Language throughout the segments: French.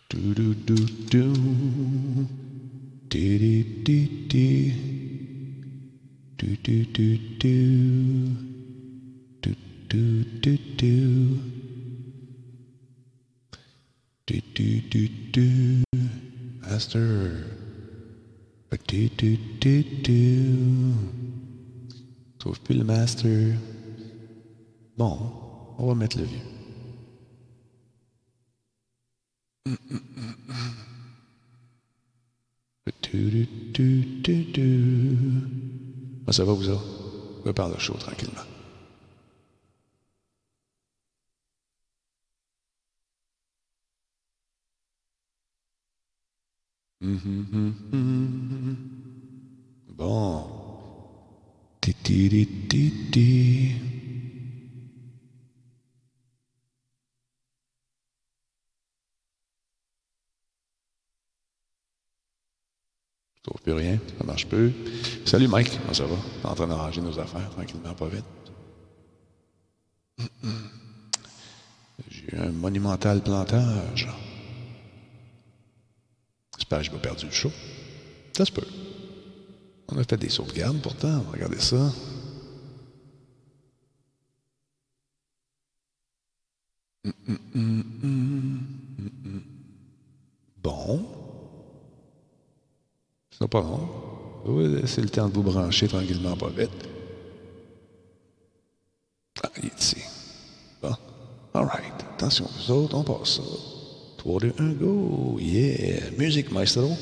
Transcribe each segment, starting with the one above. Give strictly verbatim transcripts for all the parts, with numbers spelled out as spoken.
Do do do do. Dee dee dee dee. Do do do do. Do do do do. Do do do do. Master. Do do do do. Trouve plus le master. Bon, on va mettre le vieux. Mm, mm, mm, mm. Du, du, du, du, du. Ah, ça va vous autres? On va parler chaud tranquillement. Mm-hmm, mm-hmm. Bon. Ti, ti, ti, ti, ti. Je trouve plus rien, ça marche plus. Salut Mike, comment ça va? On est en train d'arranger nos affaires tranquillement, pas vite. Mm-mm. J'ai eu un monumental plantage. J'espère que je n'ai pas perdu le show. Ça se peut. On a fait des sauvegardes pourtant, regardez ça. Mm-mm, mm-mm, mm-mm. Bon. C'est pas long. Oui, c'est le temps de vous brancher tranquillement, pas vite. Ah, il est ici. Bon. All right. Attention, vous autres, on passe ça. trois, deux, un, go! Yeah! Musique, maestro!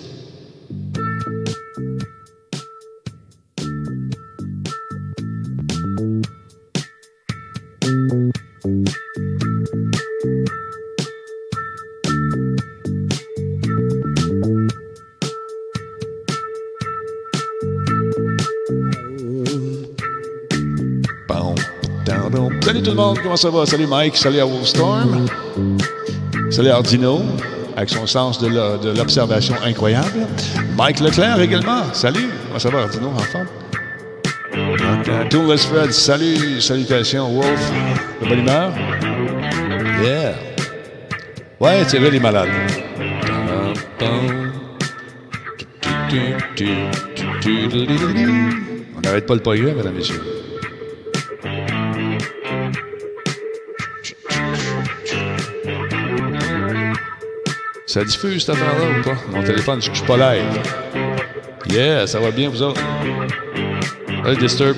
Salut tout le monde, comment ça va? Salut Mike, salut à Wolfstorm, salut Ardino, avec son sens de, la, de l'observation incroyable. Mike Leclerc également, salut, comment ça va Ardino, en forme? Okay. Tooless Fred, salut, salutations Wolf, de bonne humeur? Yeah! Ouais, c'est vrai les malades. On n'arrête pas le paillet, mesdames et messieurs. Ça diffuse cette affaire-là ou pas? Mon téléphone, je ne suis pas live. Yeah, ça va bien, vous autres? Allez, Disturb.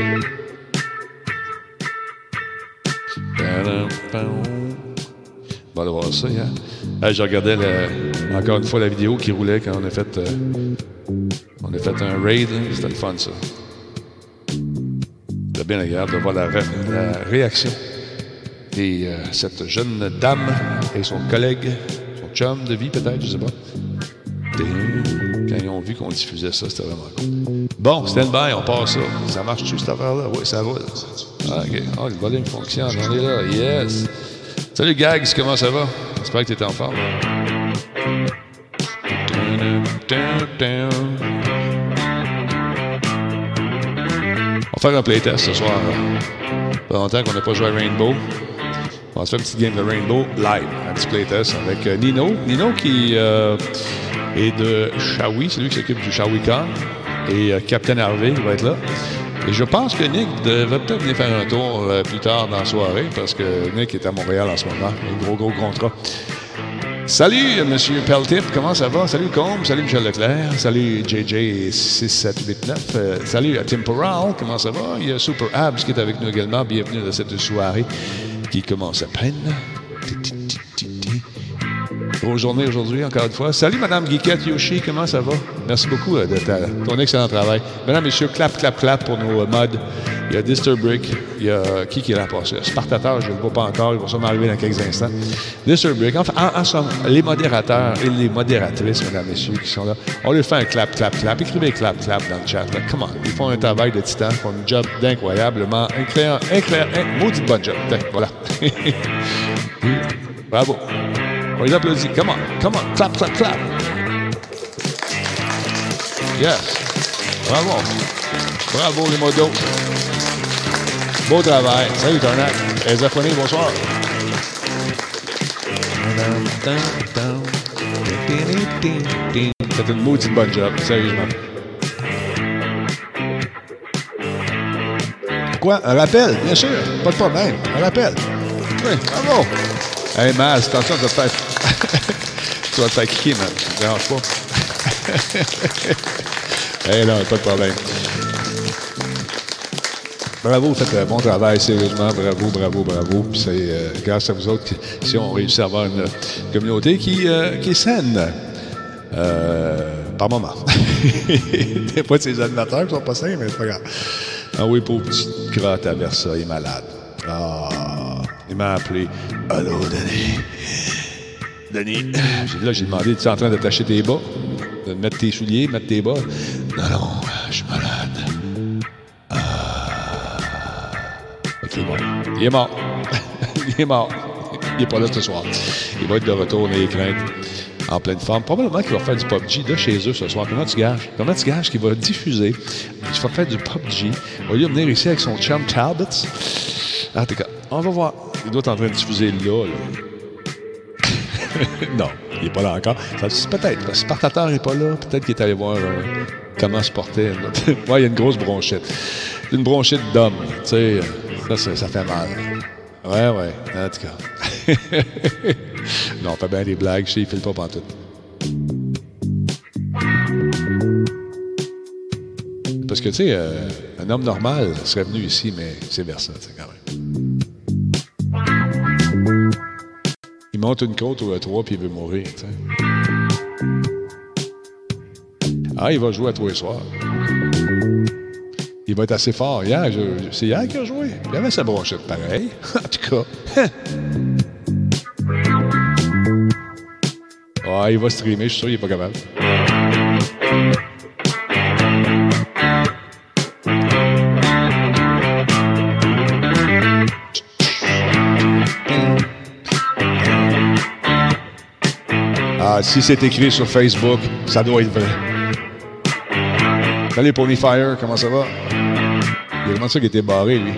On va aller voir ça, hein? Hey, je regardais le, encore une fois la vidéo qui roulait quand on a fait, euh, on a fait un raid. Hein? C'était le fun, ça. C'était bien agréable de voir la, ré, la réaction de euh, cette jeune dame et son collègue. Chum de vie, peut-être, je sais pas. Quand ils ont vu qu'on diffusait ça, c'était vraiment cool. Bon, stand-by, on passe ça. Ça marche-tu, cette affaire-là? Oui, ça va. Ah, OK. Ah, le volume fonctionne. On est là. Yes. Salut, Gags. Comment ça va? J'espère que tu es en forme. On va faire un playtest ce soir. Ça fait longtemps qu'on n'a pas joué à Rainbow. On va se faire une petite game de Rainbow live, un petit playtest avec euh, Nino. Nino qui euh, est de Shawi, c'est lui qui s'occupe du ShawiCon. Et euh, Captain Harvey va être là. Et je pense que Nick devrait peut-être venir faire un tour euh, plus tard dans la soirée parce que Nick est à Montréal en ce moment. Un gros, gros contrat. Salut, M. Peltip, comment ça va? Salut, Combe. Salut, Michel Leclerc. Salut, J J six sept huit neuf. Euh, salut à Temporal, comment ça va? Il y a Super Abs qui est avec nous également. Bienvenue dans cette soirée qui commence à peine. Grosse journée aujourd'hui, encore une fois. Salut, Madame Guiquette Yoshi, comment ça va? Merci beaucoup euh, de ta, ton excellent travail. Mesdames, Messieurs, clap, clap, clap pour nos euh, mods. Il y a Disturbrick, il y a euh, qui qui est là passé? Spartateur, je ne le vois pas encore, il va sûrement arriver dans quelques instants. Disturbrick, enfin, en, en somme, les modérateurs et les modératrices, Mesdames, Messieurs, qui sont là, on leur fait un clap, clap, clap. Écrivez clap, clap dans le chat. Là. Come on, ils font un travail de titan, ils font un job d'incroyablement incroyable, incroyable, maudit bon job. Voilà. Bravo. On les applaudit. Come on, come on, clap, clap, clap. Yes. Bravo. Bravo, les modos. Beau travail. Salut, Tarnac. Les Japonais, bonsoir. C'est une maudite bonne job, sérieusement. Quoi? Un rappel? Bien sûr. Pas de problème. Un rappel. Oui, bravo. Hey, Maz, attention, tu vas te faire... tu vas te faire kicker, man. Ça ne dérange pas. Hey, non, pas de problème. Bravo, vous faites un bon travail, sérieusement. Bravo, bravo, bravo. Puis c'est euh, grâce à vous autres que si on réussit à avoir une communauté qui, euh, qui est saine. Euh, par moment. Des fois, c'est les animateurs qui sont pas sains, mais c'est pas grave. Ah oui, pauvre petit crotte à Versa, il est malade. Ah, il m'a appelé. Allô, Denis. Denis. Là, j'ai demandé, tu es en train d'attacher tes bas? De mettre tes souliers, mettre tes bas? Non, non, je suis malade. Ah. OK, bon. Il est mort. Il est mort. Il n'est pas là ce soir. Il va être de retour dans les craintes. En pleine forme. Probablement qu'il va faire du P U B G de chez eux ce soir. Comment tu gages? Comment tu gages qu'il va diffuser? Il va faire du P U B G. Au lieu de venir ici avec son chum Talbot. Ah, t'es on va voir. Il doit être en train de diffuser là. là. Non, il n'est pas là encore. Ça, peut-être. Le Spartateur n'est pas là. Peut-être qu'il est allé voir euh, comment se porter. Ouais, il y a une grosse bronchite. Une bronchite d'homme. Tu sais, ça, ça, ça fait mal. Ouais, ouais. En tout cas. Non, on fait bien des blagues. Je sais, il ne file pas pantoute. Parce que, tu sais, euh, un homme normal serait venu ici, mais c'est versa, tu sais, quand même. Il monte une côte au E trois puis il veut mourir, tu sais. Ah, il va jouer à tous les soirs. Il va être assez fort. Hier, je, c'est hier qu'il a joué. Il avait sa brochette pareil. En tout cas. Ah, il va streamer, je suis sûr qu'il n'est pas capable. Ah, si c'est écrit sur Facebook, ça doit être vrai. Salut Ponyfire, comment ça va? Il y a vraiment ça qui était barré, lui.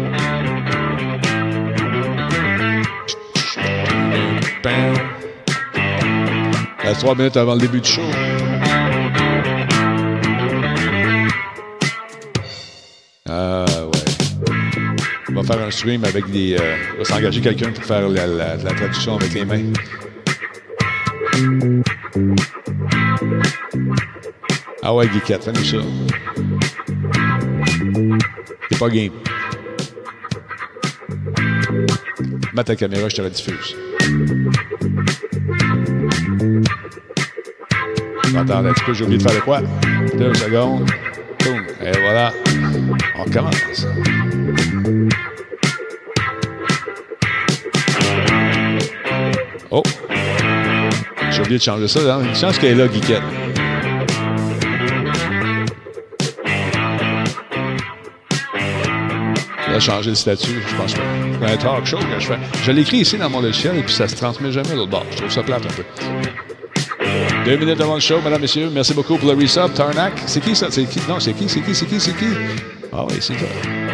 Il reste trois minutes avant le début du show. Ah, ouais. On va faire un stream avec des... Euh, on va s'engager quelqu'un pour faire la, la, la traduction avec les mains. Ah ouais, Geekette, fais-nous ça. T'es pas game. Mets ta caméra, je te la diffuse. Attends un petit peu, j'ai oublié de faire de quoi? Deux secondes. Boum. Et voilà. On commence. Oh! J'ai oublié de changer ça. Hein? Une chance qu'elle est là, Geekette. Elle a changé le statut, je pense pas. C'est un talk show que je fais. Je l'écris ici dans mon logiciel et puis ça se transmet jamais à l'autre bord. Je trouve ça plate un peu. Deux minutes avant le show, mesdames, messieurs. Merci beaucoup pour le resub. Tarnac. C'est qui ça? C'est qui? Non, c'est qui? C'est qui? C'est qui? C'est qui? Ah oui, c'est toi.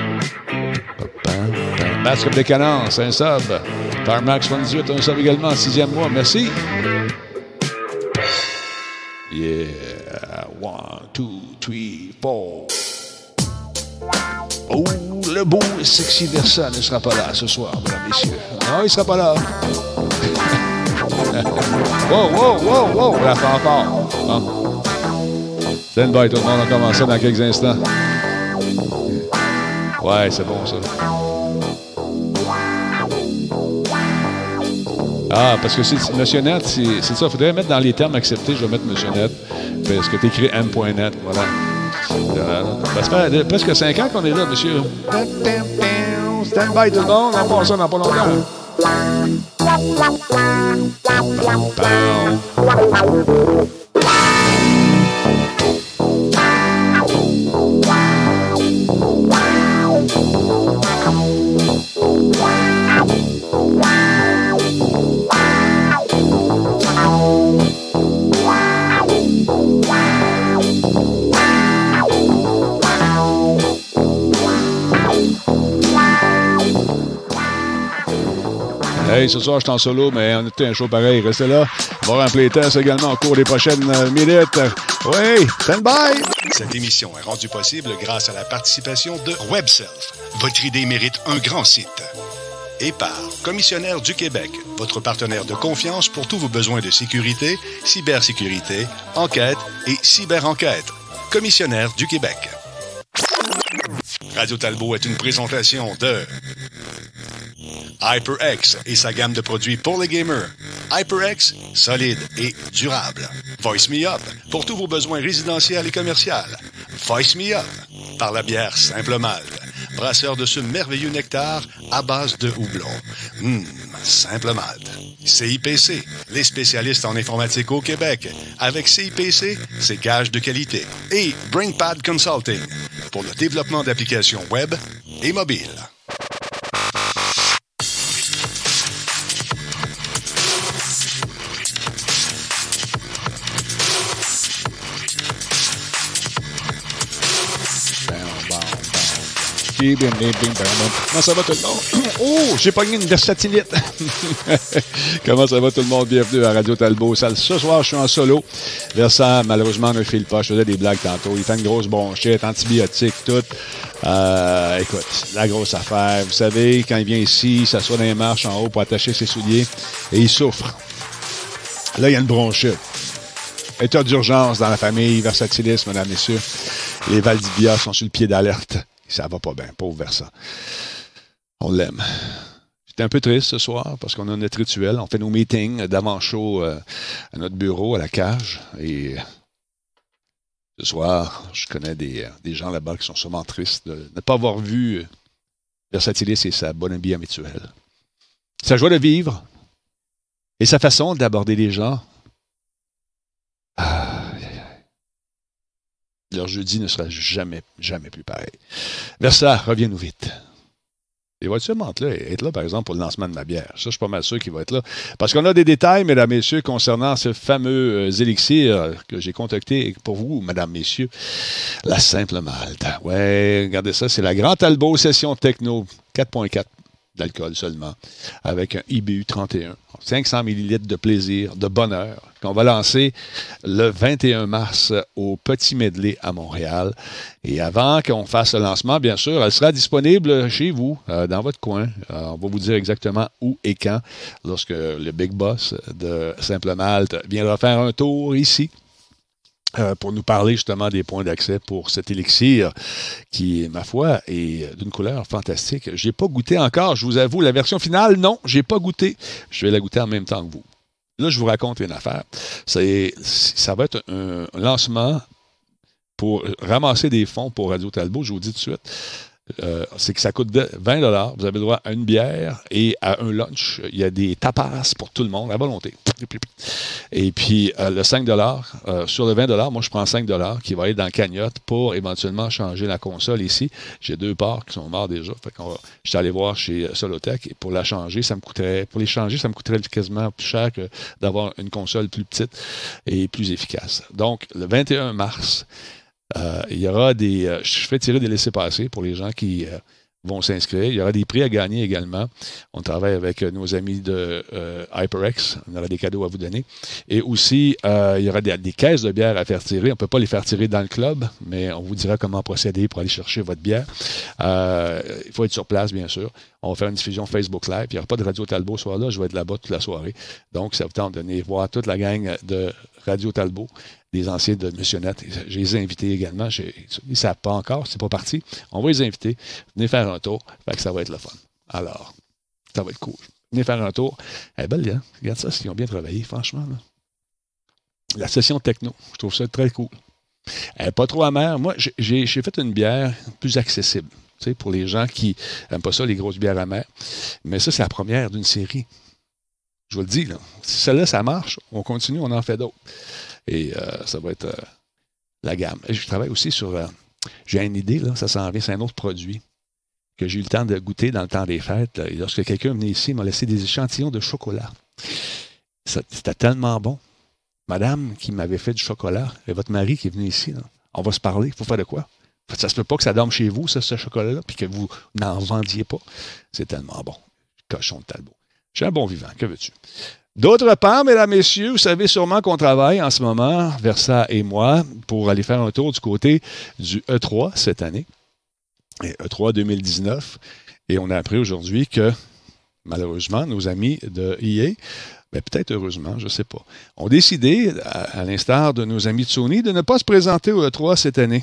Masque comme des canons, c'est un sub. Tarmac soixante-dix-huit, un sub également, sixième mois. Merci. Yeah. One, two, three, four. Oh, le beau et sexy Versa ne sera pas là ce soir, mesdames, messieurs. Non, il ne sera pas là. Wow, wow, wow, wow, la fanfare. Ah. Stand by, tout le monde, on commence ça dans quelques instants. Ouais, c'est bon, ça. Ah, parce que c'est Monsieur Net, c'est, c'est ça. Il faudrait mettre dans les termes acceptés, je vais mettre Monsieur Net. Parce que tu écris M point net, voilà. Ben, ça fait presque cinq ans qu'on est là, monsieur. Stand by, tout le monde, on passe ça dans pas longtemps. Hey, ce soir, je suis en solo, mais on était un show pareil. Restez là. On va avoir un playtest également au cours des prochaines minutes. Oui, stand by! Cette émission est rendue possible grâce à la participation de WebSelf. Votre idée mérite un grand site. Et par Commissionnaire du Québec, votre partenaire de confiance pour tous vos besoins de sécurité, cybersécurité, enquête et cyberenquête. Commissionnaire du Québec. Radio Talbot est une présentation de HyperX et sa gamme de produits pour les gamers. HyperX, solide et durable. Voice Me Up, pour tous vos besoins résidentiels et commerciaux. Voice Me Up, par la bière Simple Malte, brasseur de ce merveilleux nectar à base de houblon. Hum, Simple Malte. C I P C, les spécialistes en informatique au Québec. Avec C I P C, c'est gage de qualité. Et BrainPad Consulting, pour le développement d'applications web et mobiles. Comment ça va tout le monde? Oh, j'ai pogné une versatilite. Comment ça va tout le monde? Bienvenue à Radio Talbot. Ce soir, je suis en solo. Versant, malheureusement, ne file pas. Je faisais des blagues tantôt. Il fait une grosse bronchette, antibiotique, tout. Euh, écoute, la grosse affaire. Vous savez, quand il vient ici, il s'assoit dans les marches en haut pour attacher ses souliers et il souffre. Là, il y a une bronchite. État d'urgence dans la famille, versatilisme, mesdames, messieurs. Les Valdivia sont sur le pied d'alerte. Ça va pas bien, pauvre Versa. On l'aime. J'étais un peu triste ce soir parce qu'on a notre rituel. On fait nos meetings d'avant-show euh, à notre bureau, à la cage. Et ce soir, je connais des, des gens là-bas qui sont sûrement tristes de ne pas avoir vu Versatilis et sa bonne amie habituelle. Sa joie de vivre et sa façon d'aborder les gens. Ah. Leur jeudi ne sera jamais, jamais plus pareil. Versa, reviens-nous vite. Et va-tu là, être là, par exemple, pour le lancement de ma bière? Ça, je suis pas mal sûr qu'il va être là. Parce qu'on a des détails, mesdames, messieurs, concernant ce fameux euh, élixir que j'ai contacté pour vous, mesdames, messieurs. La Simple Malte. Ouais, regardez ça, c'est la Grand Talbot Session Techno quatre virgule quatre d'alcool seulement, avec un I B U trente et un. cinq cents millilitres de plaisir, de bonheur, qu'on va lancer le vingt et un mars au Petit Medley à Montréal. Et avant qu'on fasse le lancement, bien sûr, elle sera disponible chez vous, euh, dans votre coin. Euh, on va vous dire exactement où et quand, lorsque le Big Boss de Simple Malte viendra faire un tour ici. Euh, pour nous parler justement des points d'accès pour cet élixir qui, ma foi, est d'une couleur fantastique. Je n'ai pas goûté encore, je vous avoue, la version finale, non, je n'ai pas goûté. Je vais la goûter en même temps que vous. Là, je vous raconte une affaire. C'est, ça va être un lancement pour ramasser des fonds pour Radio Talbot, je vous dis tout de suite. Euh, c'est que ça coûte vingt dollars. Vous avez le droit à une bière et à un lunch. Il y a des tapas pour tout le monde, à volonté. Et puis, euh, le cinq dollars, euh, sur le vingt dollars, moi, je prends cinq dollars qui va être dans la cagnotte pour éventuellement changer la console ici. J'ai deux parts qui sont morts déjà. Fait qu'on va, je suis allé voir chez Solotech et pour la changer, ça me coûterait, pour les changer, ça me coûterait quasiment plus cher que d'avoir une console plus petite et plus efficace. Donc, le vingt et un mars, Euh, il y aura des... Euh, je fais tirer des laissez-passer pour les gens qui euh, vont s'inscrire. Il y aura des prix à gagner également. On travaille avec euh, nos amis de euh, HyperX. On aura des cadeaux à vous donner. Et aussi, euh, il y aura des, des caisses de bière à faire tirer. On ne peut pas les faire tirer dans le club, mais on vous dira comment procéder pour aller chercher votre bière. Euh, il faut être sur place, bien sûr. On va faire une diffusion Facebook Live. Il n'y aura pas de Radio Talbot ce soir-là. Je vais être là-bas toute la soirée. Donc, ça vous tente de venir voir toute la gang de Radio Talbot, des anciens de Monsieur Net. Je les ai invités également. J'ai, ils ne savent pas encore, c'est pas parti. On va les inviter. Venez faire un tour. Fait que ça va être le fun. Alors, ça va être cool. Venez faire un tour. Elle est belle, hein? Regarde ça, ils ont bien travaillé, franchement. Là. La session techno, je trouve ça très cool. Elle n'est pas trop amère. Moi, j'ai, j'ai fait une bière plus accessible. Tu sais, pour les gens qui n'aiment pas ça, les grosses bières amères. Mais ça, c'est la première d'une série. Je vous le dis, là. Si celle-là, ça marche, on continue, on en fait d'autres. Et euh, ça va être euh, la gamme. Et je travaille aussi sur... Euh, j'ai une idée, là, ça s'en vient, c'est un autre produit que j'ai eu le temps de goûter dans le temps des fêtes. Là, et lorsque quelqu'un venait ici, il m'a laissé des échantillons de chocolat. Ça, c'était tellement bon. Madame qui m'avait fait du chocolat, et votre mari qui est venu ici, là, on va se parler, il faut faire de quoi? Ça se peut pas que ça dorme chez vous, ça, ce chocolat-là, puis que vous n'en vendiez pas. C'est tellement bon. Cochon de Talbot. Je suis un bon vivant, que veux-tu? D'autre part, mesdames, messieurs, vous savez sûrement qu'on travaille en ce moment, Versa et moi, pour aller faire un tour du côté du E trois cette année, et E trois deux mille dix-neuf. Et on a appris aujourd'hui que, malheureusement, nos amis de E A, ben peut-être heureusement, je ne sais pas, ont décidé, à, à l'instar de nos amis de Sony, de ne pas se présenter au E trois cette année.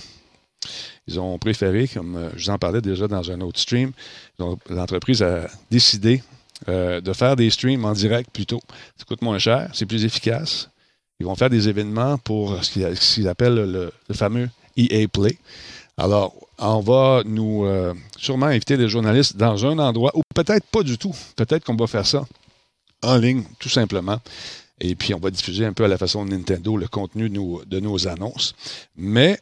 Ils ont préféré, comme je vous en parlais déjà dans un autre stream, donc, l'entreprise a décidé euh, de faire des streams en direct plutôt. Ça coûte moins cher, c'est plus efficace. Ils vont faire des événements pour ce qu'ils, ce qu'ils appellent le, le fameux E A Play. Alors, on va nous euh, sûrement inviter des journalistes dans un endroit, ou peut-être pas du tout. Peut-être qu'on va faire ça en ligne, tout simplement. Et puis, on va diffuser un peu à la façon de Nintendo le contenu de nos, de nos annonces. Mais,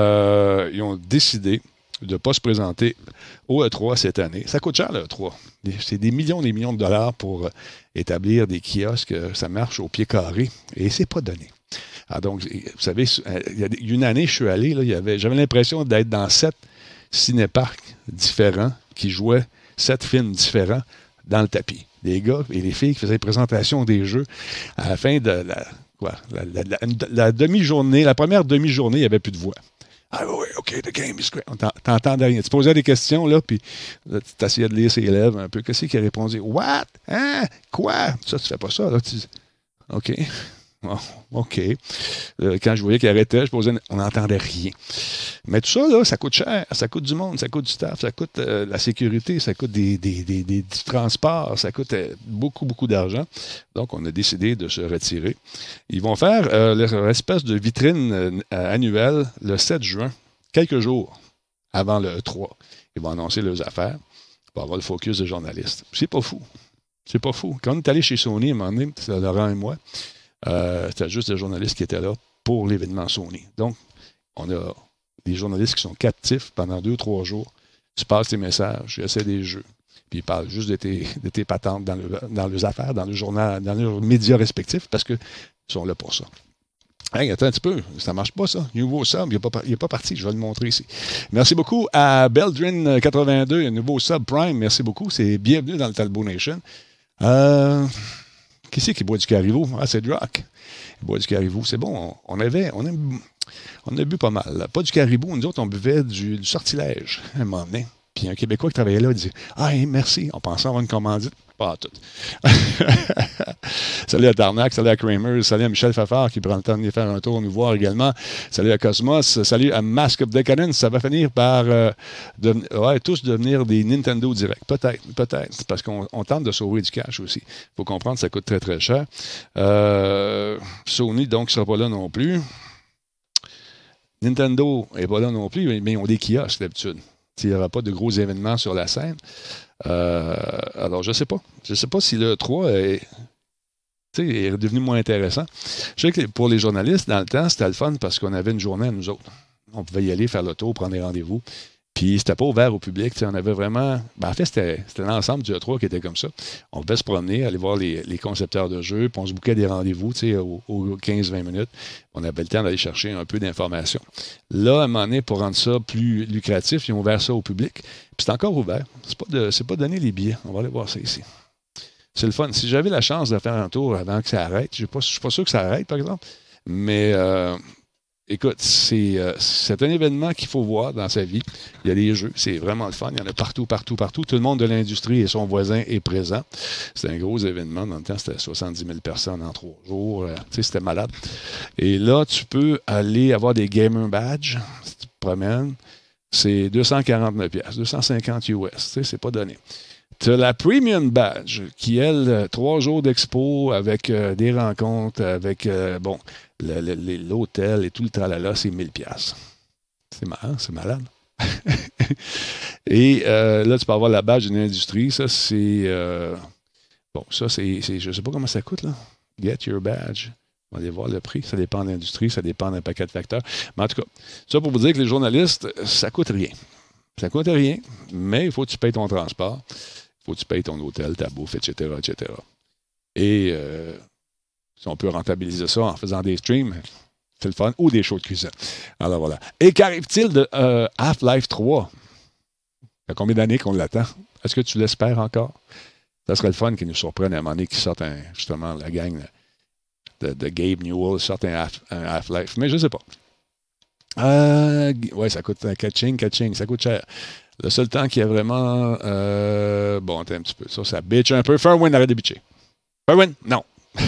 euh, ils ont décidé de ne pas se présenter au E trois cette année. Ça coûte cher, le E trois. C'est des millions et des millions de dollars pour établir des kiosques. Ça marche au pied carré. Et c'est pas donné. Alors donc, vous savez, il y a une année, je suis allé, là, il y avait, j'avais l'impression d'être dans sept cinéparcs différents qui jouaient sept films différents dans le tapis. Des gars et les filles qui faisaient présentation des jeux à la fin de la, quoi, la, la, la, la demi-journée, la première demi-journée, il n'y avait plus de voix. Ah oui, OK, the game is great. On t'entendait rien. Tu posais des questions, là, puis là, tu t'essayais de lire ses lèvres un peu. Qu'est-ce qu'il a répondu? What? Hein? Quoi? Ça, tu fais pas ça, là. Tu... OK. Oh, OK. Euh, quand je voyais qu'il arrêtait, je posais, on n'entendait rien. Mais tout ça, là, ça coûte cher. Ça coûte du monde, ça coûte du staff, ça coûte euh, la sécurité, ça coûte des, des, des, des, du transport, ça coûte euh, beaucoup, beaucoup d'argent. Donc, on a décidé de se retirer. Ils vont faire euh, leur espèce de vitrine euh, annuelle le sept juin, quelques jours avant le E trois. Ils vont annoncer leurs affaires pour avoir le focus de journalistes. C'est pas fou. C'est pas fou. Quand on est allé chez Sony, à un moment donné, c'est Laurent et moi, Euh, c'était juste des journalistes qui étaient là pour l'événement Sony. Donc, on a des journalistes qui sont captifs pendant deux, trois jours. Tu passes tes messages, tu essaies des jeux. Puis ils parlent juste de tes, de tes patentes dans, le, dans leurs affaires, dans le journal, dans leurs médias respectifs, parce qu'ils sont là pour ça. Hey, attends un petit peu, ça marche pas ça. Nouveau sub, il n'est pas, pas parti, je vais le montrer ici. Merci beaucoup à Beldrin quatre-vingt-deux, un nouveau sub Prime, merci beaucoup. C'est bienvenue dans le Talbot Nation. Euh... Qui c'est qui boit du Caribou? Ah, c'est Drock. Il boit du Caribou. C'est bon. On, on avait, on a, on a bu pas mal. Là. Pas du Caribou. Nous autres, on buvait du, du sortilège à un moment donné. Puis un Québécois qui travaillait là, il disait « Ah, hey, merci. » On pensait avoir une commandite. Pas à tout. Salut à Tarnac, salut à Kramer, salut à Michel Fafard qui prend le temps de venir faire un tour nous voir également. Salut à Cosmos, salut à Mask of Decadence. Ça va finir par euh, deven... ouais, tous devenir des Nintendo Direct. Peut-être, peut-être, parce qu'on on tente de sauver du cash aussi. Il faut comprendre que ça coûte très, très cher. Euh, Sony, donc, ne sera pas là non plus. Nintendo n'est pas là non plus, mais ils ont des kiosques d'habitude. Il n'y aura pas de gros événements sur la scène. Euh, alors, je ne sais pas. Je ne sais pas si le trois est, est devenu moins intéressant. Je sais que pour les journalistes, dans le temps, c'était le fun parce qu'on avait une journée à nous autres. On pouvait y aller, faire le tour, prendre des rendez-vous. Puis, c'était pas ouvert au public. On avait vraiment... Ben, en fait, c'était, c'était l'ensemble du E trois qui était comme ça. On pouvait se promener, aller voir les, les concepteurs de jeux, puis on se bouquait des rendez-vous aux, aux quinze vingt minutes. On avait le temps d'aller chercher un peu d'informations. Là, à un moment donné, pour rendre ça plus lucratif, ils ont ouvert ça au public. Puis, c'est encore ouvert. C'est pas, de, c'est pas donné les billets. On va aller voir ça ici. C'est le fun. Si j'avais la chance de faire un tour avant que ça arrête, je ne suis pas sûr que ça arrête, par exemple, mais... Euh, Écoute, c'est, euh, c'est un événement qu'il faut voir dans sa vie. Il y a des jeux, c'est vraiment le fun. Il y en a partout, partout, partout. Tout le monde de l'industrie et son voisin est présent. C'est un gros événement. Dans le temps, c'était soixante-dix mille personnes en trois jours. Euh, tu sais, c'était malade. Et là, tu peux aller avoir des gamer badges. Si tu te promènes, c'est deux cent quarante-neuf dollars, deux cent cinquante U S. Tu sais, c'est pas donné. Tu as la Premium Badge, qui, elle, trois jours d'expo avec euh, des rencontres, avec, euh, bon, le, le, l'hôtel et tout le tralala, c'est mille dollars. C'est marrant, c'est malade. Et euh, là, tu peux avoir la badge d'une industrie. Ça, c'est... Euh, bon, ça, c'est, c'est... Je ne sais pas comment ça coûte, là. Get your badge. On va aller voir le prix. Ça dépend de l'industrie, ça dépend d'un paquet de facteurs. Mais en tout cas, ça pour vous dire que les journalistes, ça coûte rien. Ça coûte rien, mais il faut que tu payes ton transport. Il faut que tu payes ton hôtel, ta bouffe, et cetera, et cetera. Et euh, si on peut rentabiliser ça en faisant des streams, c'est le fun, ou des shows de cuisine. Alors voilà. Et qu'arrive-t-il de euh, Half-Life trois? Il y a combien d'années qu'on l'attend? Est-ce que tu l'espères encore? Ça serait le fun qu'ils nous surprennent à un moment donné, qu'ils sortent un, justement la gang de, de Gabe Newell, sortent un, half, un Half-Life. Mais je ne sais pas. Euh, ouais, ça coûte catching, catching, ça coûte cher. Le seul temps qu'il y a vraiment... Euh, bon, attends un petit peu. Ça, ça bitch un peu. Fairwind, arrête de bitcher. Fairwind, non.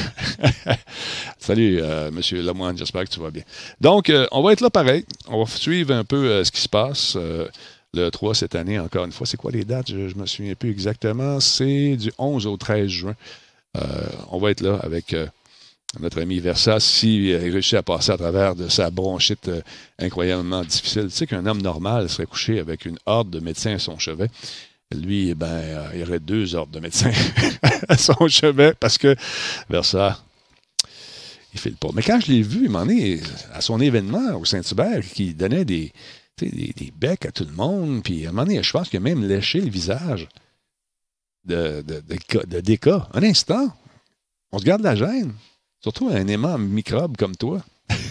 Salut, euh, Monsieur Lemoine, j'espère que tu vas bien. Donc, euh, on va être là pareil. On va suivre un peu euh, ce qui se passe. Euh, le trois cette année, encore une fois. C'est quoi les dates? Je ne me souviens plus exactement. C'est du onze au treize juin. Euh, on va être là avec... Euh, notre ami Versa, s'il réussit à passer à travers de sa bronchite euh, incroyablement difficile. Tu sais qu'un homme normal serait couché avec une horde de médecins à son chevet. Lui, ben, euh, il y aurait deux hordes de médecins à son chevet parce que Versa, il fait le pas. Mais quand je l'ai vu, il m'en est à son événement au Saint-Hubert, qui donnait des, des, des becs à tout le monde, puis à un moment donné, je pense qu'il a même léché le visage de, de, de, de D K. Un instant, on se garde la gêne. Surtout un aimant microbe comme toi.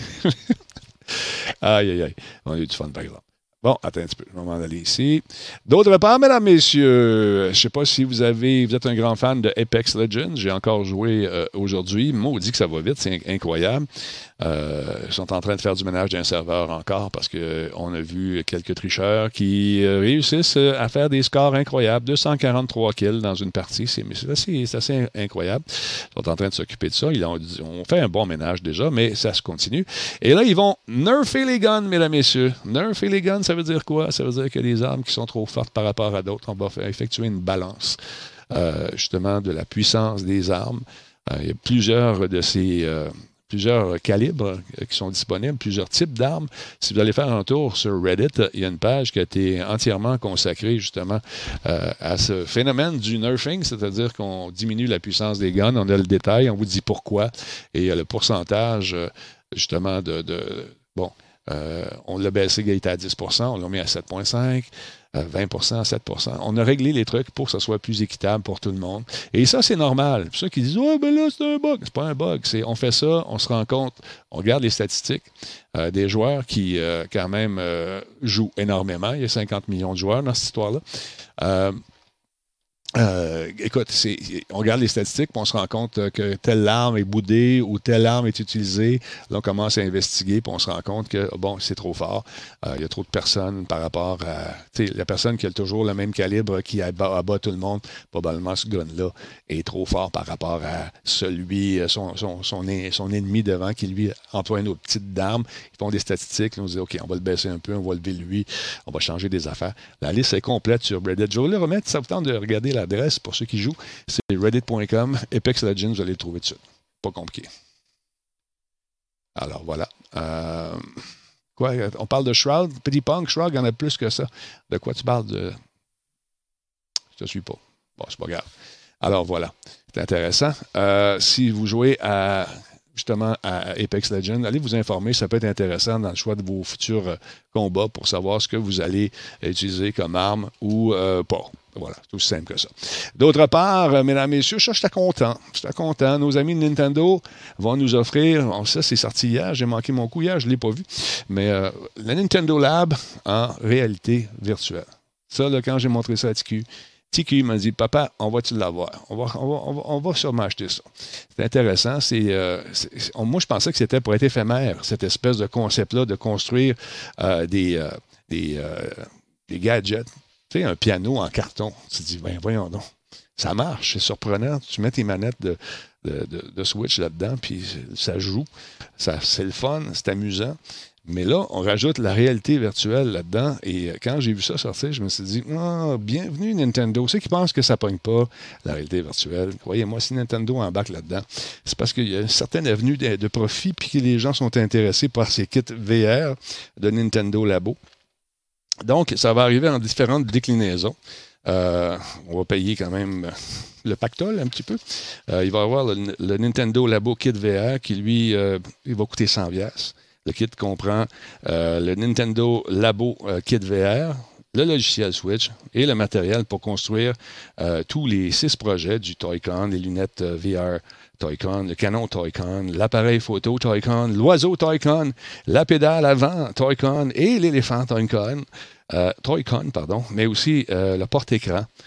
Aïe, aïe, aïe. On a eu du fun, par exemple. Bon, attends un petit peu. Je vais m'en aller ici. D'autre part, mesdames, messieurs, je ne sais pas si vous avez, vous êtes un grand fan de Apex Legends. J'ai encore joué euh, aujourd'hui. Maudit que ça va vite. C'est incroyable. Euh, ils sont en train de faire du ménage d'un serveur encore parce qu'on a vu quelques tricheurs qui euh, réussissent à faire des scores incroyables. deux cent quarante-trois kills dans une partie. C'est, c'est, assez, c'est assez incroyable. Ils sont en train de s'occuper de ça. Ils ont, ont fait un bon ménage déjà, mais ça se continue. Et là, ils vont nerfer les guns, mesdames, messieurs. Nerfer les guns, ça veut dire quoi? Ça veut dire que les armes qui sont trop fortes par rapport à d'autres, on va faire effectuer une balance, euh, justement, de la puissance des armes. Euh, il y a plusieurs de ces... Euh, plusieurs calibres qui sont disponibles, plusieurs types d'armes. Si vous allez faire un tour sur Reddit, il y a une page qui a été entièrement consacrée justement euh, à ce phénomène du nerfing, c'est-à-dire qu'on diminue la puissance des guns, on a le détail, on vous dit pourquoi, et il y a le pourcentage justement de... de bon, euh, on l'a baissé, il était à dix pour cent, on l'a mis à sept virgule cinq pour cent. vingt pour cent, sept pour cent. On a réglé les trucs pour que ce soit plus équitable pour tout le monde. Et ça, c'est normal. Pour ceux qui disent « Oh, ben là, c'est un bug ». C'est pas un bug. C'est, on fait ça, on se rend compte, on regarde les statistiques euh, des joueurs qui, euh, quand même, euh, jouent énormément. Il y a cinquante millions de joueurs dans cette histoire-là. Euh, Euh, écoute, c'est, on regarde les statistiques, puis on se rend compte que telle arme est boudée ou telle arme est utilisée. Là, on commence à investiguer, puis on se rend compte que, bon, c'est trop fort. Euh, il y a trop de personnes par rapport à... Tu sais, la personne qui a toujours le même calibre, qui abat, abat tout le monde, probablement ce gun-là est trop fort par rapport à celui, son, son, son, son ennemi devant, qui, lui, emploie une autre petite arme. Ils font des statistiques, ils nous disent, OK, on va le baisser un peu, on va lever lui, on va changer des affaires. La liste est complète sur Reddit. Je vais vous le remettre, ça vous tente de regarder la l'adresse pour ceux qui jouent, c'est reddit point com, Apex Legends, vous allez le trouver dessus. Pas compliqué. Alors voilà. Euh, quoi, on parle de Shroud, Petit Punk, Shroud, il y en a plus que ça. De quoi tu parles de... Je te suis pas. Bon, c'est pas grave. Alors voilà. C'est intéressant. Euh, si vous jouez à... justement à Apex Legends, allez vous informer, ça peut être intéressant dans le choix de vos futurs euh, combats pour savoir ce que vous allez utiliser comme arme ou euh, pas. Voilà, c'est aussi simple que ça. D'autre part, euh, mesdames et messieurs, ça, j'étais content. J'étais content. Nos amis de Nintendo vont nous offrir, bon, ça c'est sorti hier, j'ai manqué mon coup hier, je ne l'ai pas vu, mais euh, le Nintendo Lab en réalité virtuelle. Ça, là, quand j'ai montré ça à T Q, T Q m'a dit, papa, on va-tu l'avoir? On va, on, va, on, va, on va sûrement acheter ça. C'est intéressant. C'est, euh, c'est, on, moi, je pensais que c'était pour être éphémère, cette espèce de concept-là de construire euh, des, euh, des, euh, des gadgets. Tu sais, un piano en carton. Tu te dis, ben voyons donc. Ça marche, c'est surprenant. Tu mets tes manettes de, de, de, de Switch là-dedans, puis ça joue. Ça, c'est le fun, c'est amusant. Mais là, on rajoute la réalité virtuelle là-dedans. Et quand j'ai vu ça sortir, je me suis dit, oh, bienvenue Nintendo. Ceux qui pensent que ça ne pogne pas la réalité virtuelle, croyez-moi, si Nintendo embarque là-dedans, c'est parce qu'il y a une certaine avenue de, de profit puis que les gens sont intéressés par ces kits V R de Nintendo Labo. Donc, ça va arriver en différentes déclinaisons. Euh, on va payer quand même le pactole un petit peu. Euh, il va y avoir le, le Nintendo Labo Kit V R qui, lui, euh, il va coûter cent dollars. Le kit comprend euh, le Nintendo Labo euh, Kit V R, le logiciel Switch et le matériel pour construire euh, tous les six projets du Toy-Con, les lunettes euh, V R Toy-Con, le canon Toy-Con, l'appareil photo Toy-Con, l'oiseau Toy-Con, la pédale avant Toy-Con et l'éléphant Toy-Con, euh, Toy-Con, pardon, mais aussi euh, le porte-écran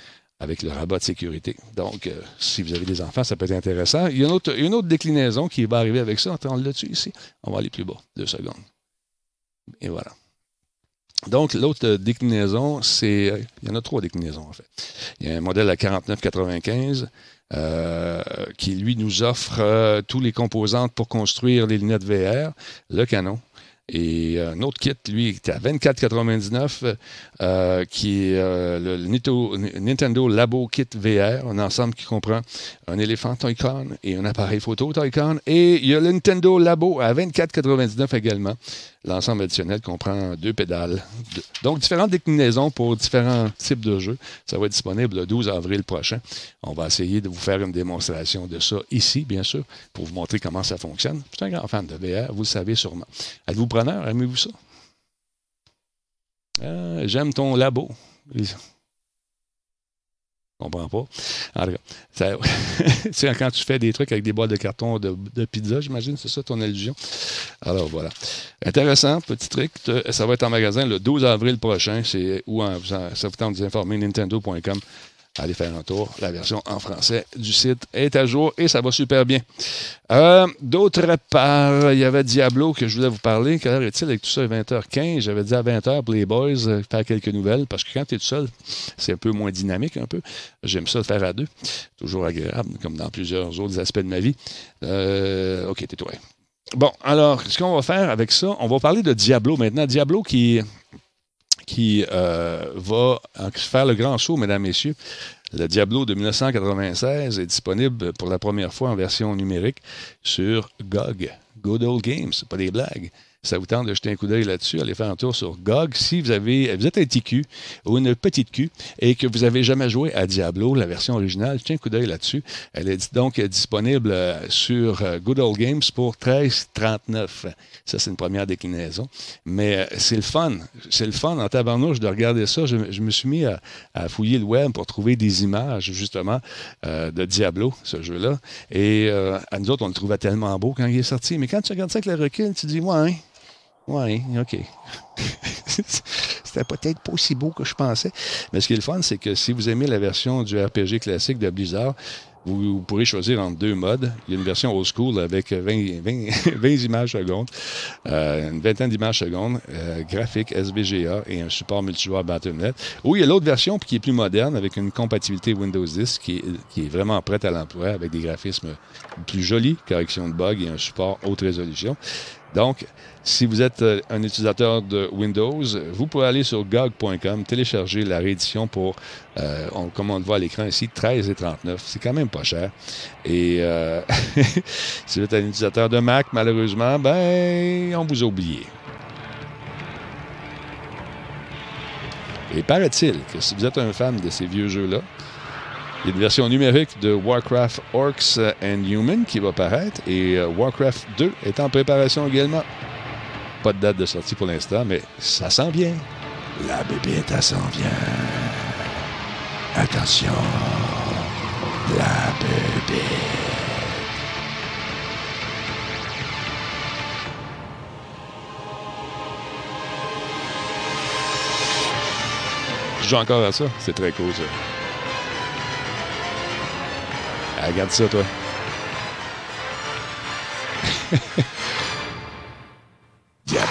avec le rabat de sécurité. Donc, euh, si vous avez des enfants, ça peut être intéressant. Il y a une autre, une autre déclinaison qui va arriver avec ça. On l'a dessus ici. On va aller plus bas, deux secondes. Et voilà. Donc, l'autre déclinaison, c'est... Il y en a trois déclinaisons, en fait. Il y a un modèle à quarante-neuf quatre-vingt-quinze euh, qui, lui, nous offre euh, tous les composantes pour construire les lunettes V R, le canon. Et un autre kit, lui, est à vingt-quatre quatre-vingt-dix-neuf, euh, qui est euh, le Nito, Nintendo Labo Kit V R, un ensemble qui comprend un éléphant Toy-Con et un appareil photo Toy-Con. Et il y a le Nintendo Labo à vingt-quatre quatre-vingt-dix-neuf également. L'ensemble additionnel comprend deux pédales. Donc, différentes déclinaisons pour différents types de jeux. Ça va être disponible le douze avril prochain. On va essayer de vous faire une démonstration de ça ici, bien sûr, pour vous montrer comment ça fonctionne. Je suis un grand fan de V R, vous le savez sûrement. Êtes-vous preneur? Aimez-vous ça? Euh, j'aime ton labo. Je comprends pas. En tout cas, ça, c'est quand tu fais des trucs avec des boîtes de carton de, de pizza, j'imagine, c'est ça ton allusion? Alors voilà. Intéressant, petit truc. Ça va être en magasin le douze avril prochain. C'est où en, ça vous tente de vous informer, nintendo point com. Allez faire un tour. La version en français du site est à jour et ça va super bien. Euh, d'autre part, il y avait Diablo que je voulais vous parler. Quelle heure est-il avec tout ça? vingt heures quinze. J'avais dit à vingt heures pour les boys, euh, faire quelques nouvelles. Parce que quand tu es tout seul, c'est un peu moins dynamique un peu. J'aime ça le faire à deux. Toujours agréable, comme dans plusieurs autres aspects de ma vie. Euh, OK, t'es toi. Bon, alors, ce qu'on va faire avec ça, on va parler de Diablo maintenant. Diablo qui... qui euh, va faire le grand saut, mesdames, messieurs. Le Diablo de dix-neuf cent quatre-vingt-seize est disponible pour la première fois en version numérique sur G O G. Good Old Games, c'est pas des blagues. Ça vous tente de jeter un coup d'œil là-dessus, allez faire un tour sur G O G. Si vous avez, vous êtes un petit cul ou une petite cul et que vous n'avez jamais joué à Diablo, la version originale, jetez un coup d'œil là-dessus. Elle est donc disponible sur Good Old Games pour treize trente-neuf. Ça, c'est une première déclinaison. Mais c'est le fun. C'est le fun en tabarnouche de regarder ça. Je, je me suis mis à, à fouiller le web pour trouver des images, justement, euh, de Diablo, ce jeu-là. Et euh, à nous autres, on le trouvait tellement beau quand il est sorti. Mais quand tu regardes ça avec le recul, tu te dis, ouais, ouais, OK. C'était peut-être pas aussi beau que je pensais. Mais ce qui est le fun, c'est que si vous aimez la version du R P G classique de Blizzard, vous, vous pourrez choisir entre deux modes. Il y a une version old school avec vingt, vingt, vingt images secondes, euh, une vingtaine d'images secondes, euh, graphique S V G A et un support multijoueur Battle point net. Ou il y a l'autre version qui est plus moderne avec une compatibilité Windows dix qui est, qui est vraiment prête à l'emploi avec des graphismes plus jolis, correction de bugs et un support haute résolution. Donc, si vous êtes un utilisateur de Windows, vous pouvez aller sur G O G point com, télécharger la réédition pour, euh, on, comme on le voit à l'écran ici, treize trente-neuf. C'est quand même pas cher. Et euh, si vous êtes un utilisateur de Mac, malheureusement, ben, on vous a oublié. Et paraît-il que si vous êtes un fan de ces vieux jeux-là, il y a une version numérique de Warcraft Orcs and Humans qui va paraître et euh, Warcraft deux est en préparation également. Pas de date de sortie pour l'instant, mais ça sent bien. La bébête, elle s'en vient. Attention. La bébête. Je joue encore à ça. C'est très cool, ça. Ah, regarde ça, toi. Yep.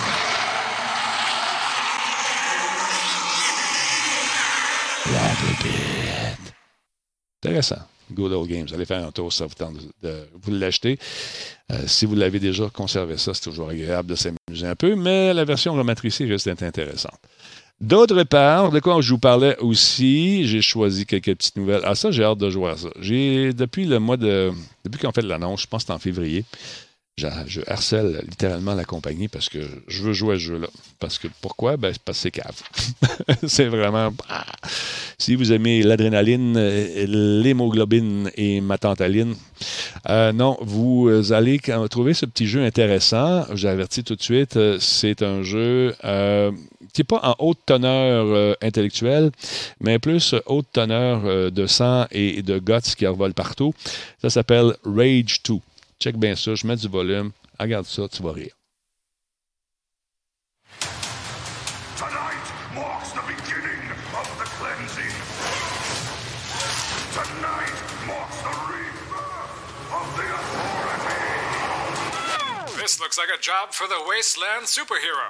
La bébête. Intéressant. Good Old Games. Allez faire un tour, ça vous tente de, de vous l'acheter. Euh, si vous l'avez déjà, conservez ça. C'est toujours agréable de s'amuser un peu, mais la version rematricée risque d'être intéressante. D'autre part, de quoi je vous parlais aussi, j'ai choisi quelques petites nouvelles. Ah, ça, j'ai hâte de jouer à ça. J'ai, depuis le mois de... Depuis qu'on fait l'annonce, je pense que c'est en février, je, je harcèle littéralement la compagnie parce que je veux jouer à ce jeu-là. Parce que, pourquoi? Ben, c'est parce que c'est cave. C'est vraiment... Ah, si vous aimez l'adrénaline, l'hémoglobine et ma tantaline, euh, non, vous allez trouver ce petit jeu intéressant. J'ai averti tout de suite, c'est un jeu... Euh, qui n'est pas en haute teneur euh, intellectuelle, mais plus euh, haute teneur euh, de sang et de guts qui revolent partout. Ça s'appelle Rage deux. Check bien ça, je mets du volume. Regarde ça, tu vas rire. Tonight marks the beginning of the cleansing. This looks like a job for the Wasteland Superhero.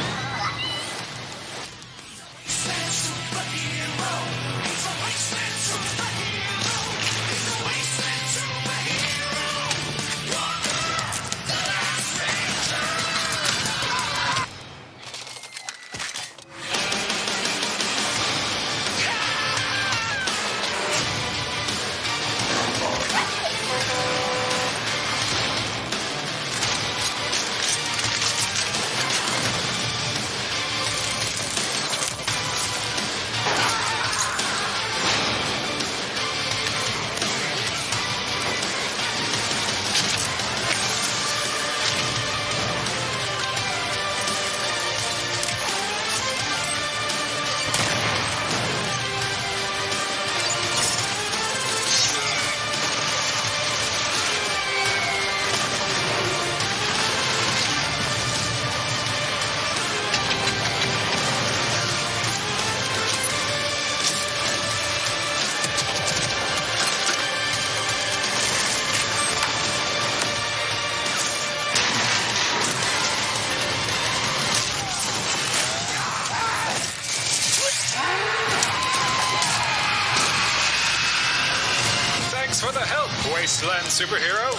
For the help, Wasteland Superhero.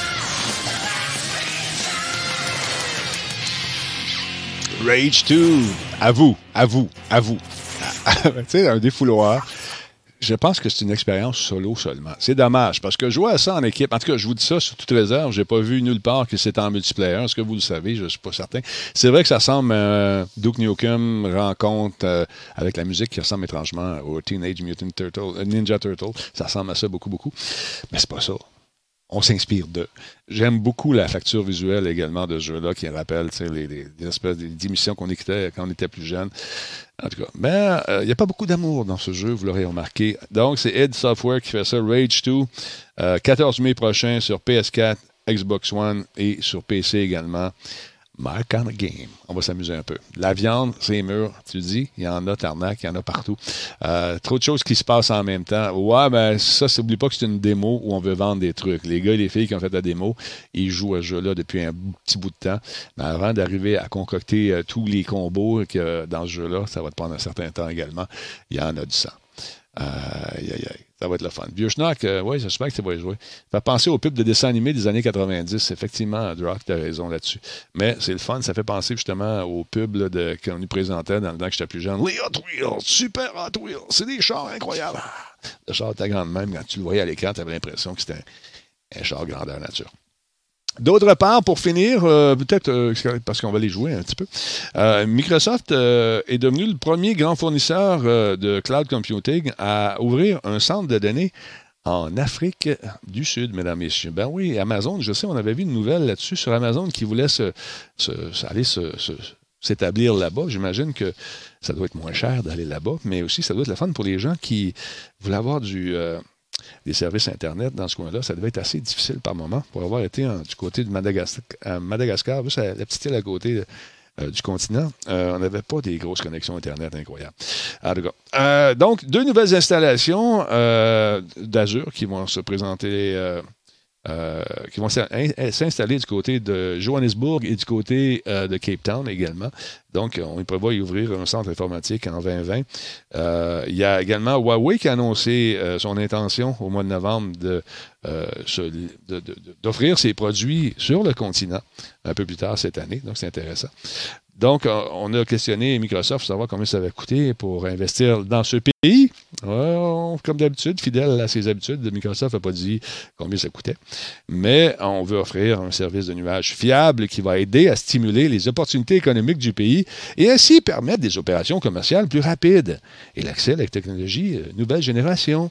Rage deux. À vous, à vous, à vous. Tu sais, un défouloir. Je pense que c'est une expérience solo seulement. C'est dommage, parce que jouer à ça en équipe, en tout cas, je vous dis ça sur toute réserve, j'ai pas vu nulle part que c'était en multiplayer. Est-ce que vous le savez? Je suis pas certain. C'est vrai que ça semble euh, Duke Nukem rencontre euh, avec la musique qui ressemble étrangement au Teenage Mutant Turtle, euh, Ninja Turtle. Ça ressemble à ça beaucoup, beaucoup. Mais c'est pas ça. On s'inspire d'eux. J'aime beaucoup la facture visuelle également de ce jeu-là qui rappelle les, les, les espèces d'émissions qu'on écoutait quand on était plus jeune. En tout cas, mais il euh, n'y a pas beaucoup d'amour dans ce jeu, vous l'aurez remarqué. Donc, c'est id Software qui fait ça, Rage deux, euh, quatorze mai prochain sur P S quatre, Xbox One et sur P C également. My kind of game. On va s'amuser un peu. La viande, c'est mûr, tu dis. Il y en a, tarnac, il y en a partout. Euh, trop de choses qui se passent en même temps. Ouais, ben ça, n'oublie pas que c'est une démo où on veut vendre des trucs. Les gars et les filles qui ont fait la démo, ils jouent à ce jeu-là depuis un petit bout de temps. Mais avant d'arriver à concocter euh, tous les combos que, euh, dans ce jeu-là, ça va te prendre un certain temps également. Il y en a du sang. Euh, aïe, aïe, aïe. Ça va être le fun. Vieux Schnock, euh, oui, j'espère que ça va y jouer. Ça fait penser aux pubs de dessins animés des années quatre-vingt-dix. Effectivement, Drock, tu as raison là-dessus. Mais c'est le fun. Ça fait penser justement aux pubs là, de, qu'on nous présentait dans le temps que j'étais plus jeune. Les Hot Wheels, super Hot Wheels. C'est des chars incroyables. Le char était grand de même. Quand tu le voyais à l'écran, tu avais l'impression que c'était un, un char grandeur nature. D'autre part, pour finir, euh, peut-être euh, parce qu'on va les jouer un petit peu, euh, Microsoft euh, est devenu le premier grand fournisseur euh, de cloud computing à ouvrir un centre de données en Afrique du Sud, mesdames et messieurs. Ben oui, Amazon, je sais, on avait vu une nouvelle là-dessus sur Amazon qui voulait se, se, aller se, se, s'établir là-bas. J'imagine que ça doit être moins cher d'aller là-bas, mais aussi ça doit être le fun pour les gens qui voulaient avoir du... Euh, des services Internet dans ce coin-là, ça devait être assez difficile par moment pour avoir été hein, du côté de Madagascar, à Madagascar juste à la petite île à côté euh, du continent. Euh, on n'avait pas des grosses connexions Internet incroyables. En tout cas, euh, donc, deux nouvelles installations euh, d'Azure qui vont se présenter, euh, euh, qui vont s'installer du côté de Johannesburg et du côté euh, de Cape Town également. Donc, on prévoit y ouvrir un centre informatique en vingt vingt. Euh, il y a également Huawei qui a annoncé euh, son intention au mois de novembre de, euh, se, de, de, de, d'offrir ses produits sur le continent un peu plus tard cette année. Donc, c'est intéressant. Donc, on a questionné Microsoft pour savoir combien ça va coûter pour investir dans ce pays. Euh, comme d'habitude, fidèle à ses habitudes, Microsoft n'a pas dit combien ça coûtait. Mais on veut offrir un service de nuage fiable qui va aider à stimuler les opportunités économiques du pays et ainsi permettre des opérations commerciales plus rapides et l'accès à la technologie euh, nouvelle génération.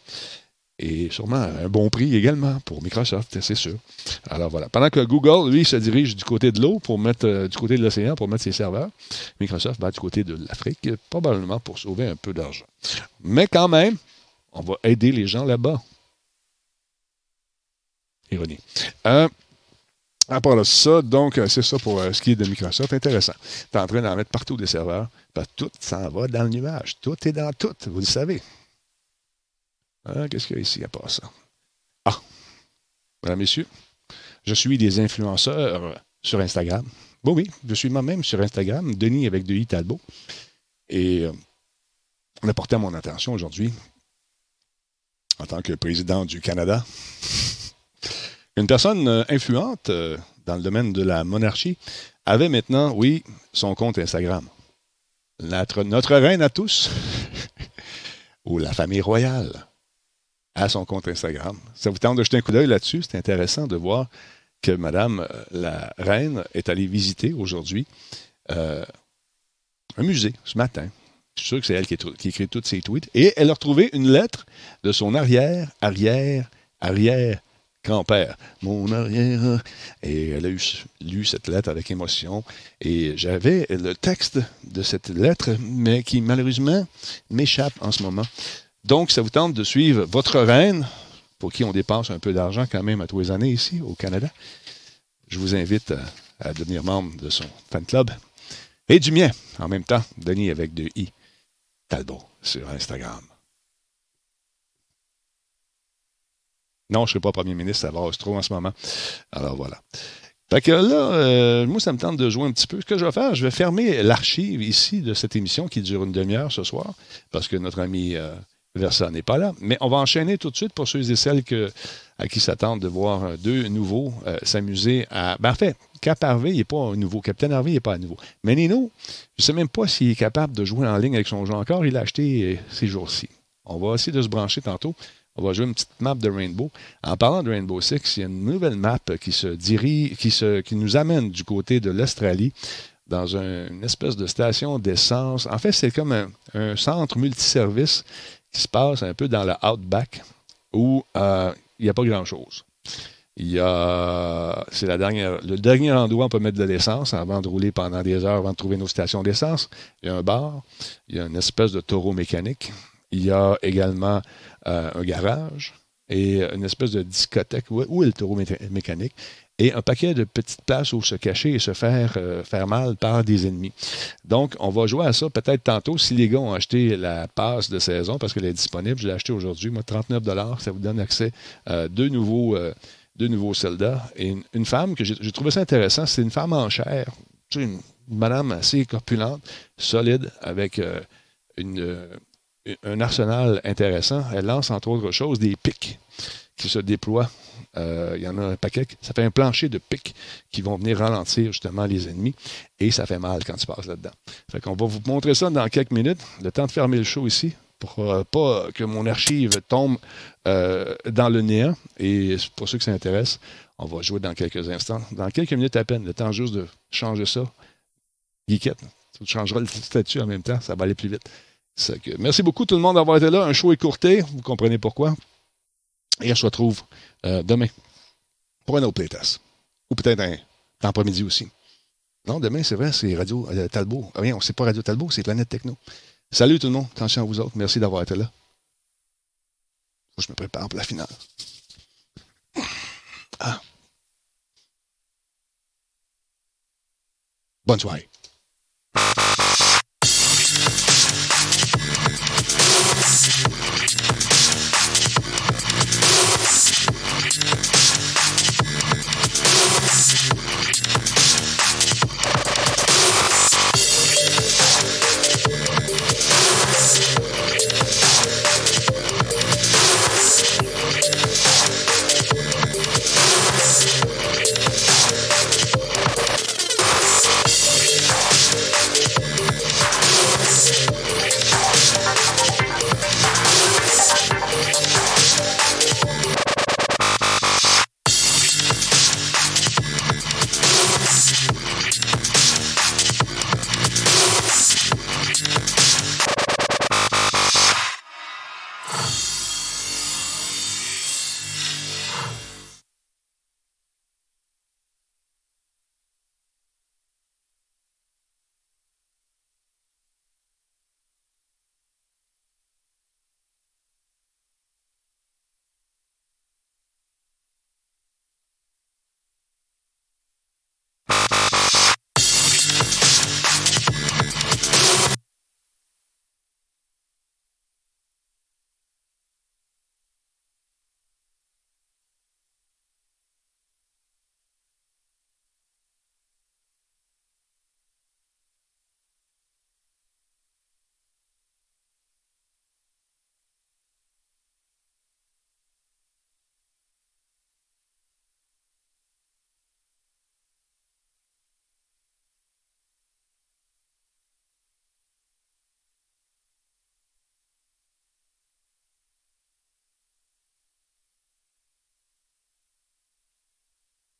Et sûrement un bon prix également pour Microsoft, c'est sûr. Alors voilà. Pendant que Google, lui, se dirige du côté de l'eau, pour mettre euh, du côté de l'océan, pour mettre ses serveurs, Microsoft va du côté de l'Afrique, probablement pour sauver un peu d'argent. Mais quand même, on va aider les gens là-bas. Ironie. Euh, à part ça, donc, c'est ça pour euh, ce qui est de Microsoft. Intéressant. Tu es en train d'en mettre partout des serveurs, parce que tout s'en va dans le nuage. Tout est dans tout, vous le savez. Ah, qu'est-ce qu'il y a ici à part ça? Ah, mesdames, messieurs, je suis des influenceurs sur Instagram. Oui, oui, je suis moi-même sur Instagram, Denis avec deux i Talbot. Et euh, on a porté à mon attention aujourd'hui, en tant que président du Canada, une personne euh, influente euh, dans le domaine de la monarchie avait maintenant, oui, son compte Instagram. Notre, notre reine à tous, ou la famille royale, a son compte Instagram. Ça vous tente de jeter un coup d'œil là-dessus? C'est intéressant de voir que Madame euh, la reine est allée visiter aujourd'hui euh, un musée ce matin. Je suis sûr que c'est elle qui, est, qui écrit tous ses tweets. Et elle a retrouvé une lettre de son arrière, arrière, arrière grand-père. Mon arrière. Et elle a eu, lu cette lettre avec émotion. Et j'avais le texte de cette lettre, mais qui malheureusement m'échappe en ce moment. Donc, ça vous tente de suivre votre reine, pour qui on dépense un peu d'argent quand même à tous les années ici au Canada. Je vous invite à, à devenir membre de son fan club. Et du mien, en même temps, Denis avec deux i. Talbot sur Instagram. Non, je ne serai pas premier ministre, ça va trop en ce moment. Alors voilà. Fait que là, euh, moi, ça me tente de jouer un petit peu. Ce que je vais faire, je vais fermer l'archive ici de cette émission qui dure une demi-heure ce soir, parce que notre ami euh, Versa n'est pas là. Mais on va enchaîner tout de suite pour ceux et celles que, à qui s'attendent de voir deux nouveaux euh, s'amuser à... Ben, en fait, Cap Harvey, il n'est pas un nouveau. Capitaine Harvey, il n'est pas un nouveau. Mais Nino, je ne sais même pas s'il est capable de jouer en ligne avec son jeu encore. Il l'a acheté euh, ces jours-ci. On va essayer de se brancher tantôt. On va jouer une petite map de Rainbow. En parlant de Rainbow Six, il y a une nouvelle map qui se dirige, qui, se, qui nous amène du côté de l'Australie, dans un, une espèce de station d'essence. En fait, c'est comme un, un centre multiservice qui se passe un peu dans le Outback, où euh, il n'y a pas grand-chose. Il y a, c'est la dernière, le dernier endroit où on peut mettre de l'essence avant de rouler pendant des heures, avant de trouver nos stations d'essence. Il y a un bar, il y a une espèce de taureau mécanique. Il y a également euh, un garage et une espèce de discothèque où, où est le taureau mé- mécanique et un paquet de petites places où se cacher et se faire, euh, faire mal par des ennemis. Donc, on va jouer à ça peut-être tantôt si les gars ont acheté la passe de saison parce qu'elle est disponible. Je l'ai acheté aujourd'hui, moi, trente-neuf dollars. Ça vous donne accès à deux nouveaux... Euh, deux nouveaux soldats, et une, une femme que j'ai, j'ai trouvé ça intéressant, c'est une femme en chair, tu sais, une, une madame assez corpulente, solide, avec euh, une, euh, un arsenal intéressant. Elle lance, entre autres choses, des pics qui se déploient. Euh, il y en a un paquet, ça fait un plancher de pics qui vont venir ralentir justement les ennemis, et ça fait mal quand tu passes là-dedans. Fait qu'on va vous montrer ça dans quelques minutes, le temps de fermer le show ici, pour euh, pas que mon archive tombe euh, dans le néant. Et pour ceux qui s'intéressent, on va jouer dans quelques instants. Dans quelques minutes à peine, le temps juste de changer ça. Geekette, tu changeras le statut en même temps, ça va aller plus vite. C'est que, merci beaucoup tout le monde d'avoir été là. Un show écourté, vous comprenez pourquoi. Et on se retrouve euh, demain pour un autre playtest. Ou peut-être un temps après-midi aussi. Non, demain, c'est vrai, c'est Radio euh, Talbot. Rien, on ne sait pas Radio Talbot, c'est Planète Techno. Salut tout le monde, attention à vous autres. Merci d'avoir été là. Faut que je me prépare pour la finale. Ah. Bonne soirée.